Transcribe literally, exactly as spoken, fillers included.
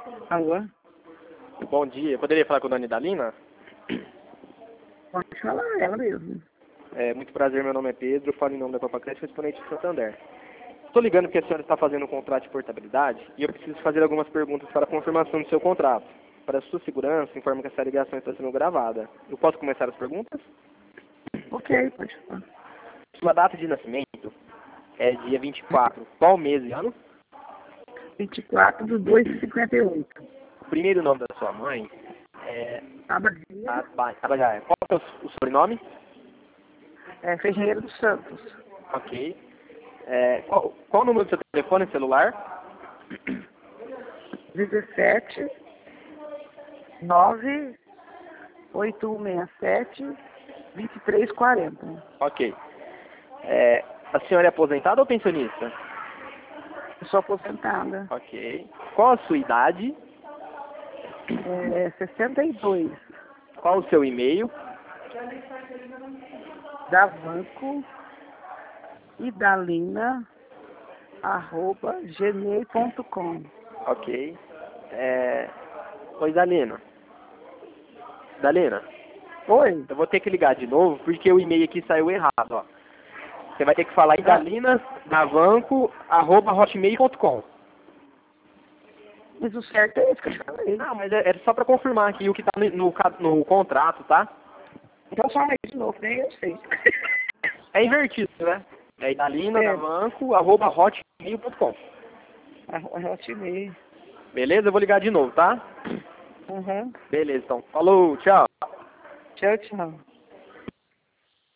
Alô? Bom dia, eu poderia falar com a dona Idalina? Pode falar, ela mesmo. É, muito prazer, meu nome é Pedro, eu falo em nome da Copa Crédito, correspondente de Santander. Estou ligando porque a senhora está fazendo um contrato de portabilidade e eu preciso fazer algumas perguntas para a confirmação do seu contrato. Para sua segurança, informo que essa ligação está sendo gravada. Eu posso começar as perguntas? Ok, pode falar. Sua data de nascimento é dia vinte e quatro. Qual mês e ano? vinte e quatro do dois de cinquenta e oito. O primeiro nome da sua mãe é... Abadia, Aba- Abajaya. Qual é o o sobrenome? é Ferreira dos Santos. Ok. É, qual, qual o número do seu telefone celular? dezessete, nove, oito um seis sete, vinte e três quarenta. Ok. É, a senhora é aposentada ou pensionista? Eu sou aposentada. Ok. Qual a sua idade? É sessenta e dois. Qual o seu e-mail? Davanco Idalina arroba gmail ponto com. Ok. É... Oi, Dalina. Dalina, Oi? eu vou ter que ligar de novo porque o e-mail aqui saiu errado, ó. Você vai ter que falar idalina.davanco arroba hotmail ponto com. Mas o certo é esse que eu te falei. Não, mas é, é só para confirmar aqui o que tá no, no, ca- no contrato, tá? Então fala aí de novo, nem eu sei. É invertido, né? É idalina, É. davanco, arroba hotmail ponto com. A Hotmail. Beleza? Eu vou ligar de novo, tá? Uhum. Beleza, então. Falou, tchau. Tchau, tchau.